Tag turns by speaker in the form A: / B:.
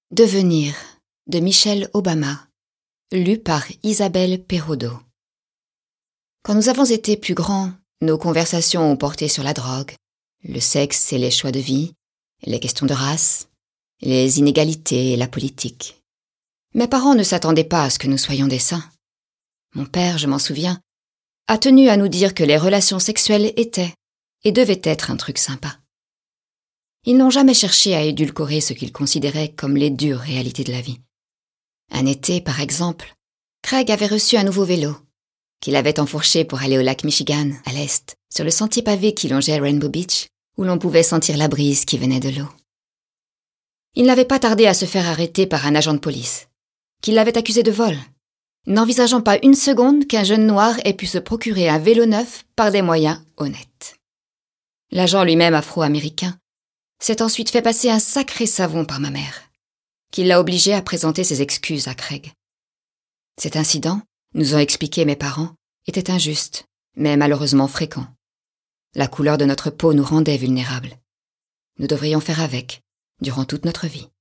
A: Devenir de Michelle Obama, lu par Isabelle Perraudot. Quand nous avons été plus grands, nos conversations ont porté sur la drogue, le sexe et les choix de vie, les questions de race, les inégalités et la politique. Mes parents ne s'attendaient pas à ce que nous soyons des saints. Mon père, je m'en souviens, a tenu à nous dire que les relations sexuelles étaient et devaient être un truc sympa. Ils n'ont jamais cherché à édulcorer ce qu'ils considéraient comme les dures réalités de la vie. Un été, par exemple, Craig avait reçu un nouveau vélo, qu'il avait enfourché pour aller au lac Michigan, à l'est, sur le sentier pavé qui longeait Rainbow Beach, où l'on pouvait sentir la brise qui venait de l'eau. Il n'avait pas tardé à se faire arrêter par un agent de police, qui l'avait accusé de vol, n'envisageant pas une seconde qu'un jeune noir ait pu se procurer un vélo neuf par des moyens honnêtes. L'agent lui-même afro-américain s'est ensuite fait passer un sacré savon par ma mère, qui l'a obligé à présenter ses excuses à Craig. Cet incident, nous ont expliqué mes parents, était injuste, mais malheureusement fréquent. La couleur de notre peau nous rendait vulnérables. Nous devrions faire avec, durant toute notre vie.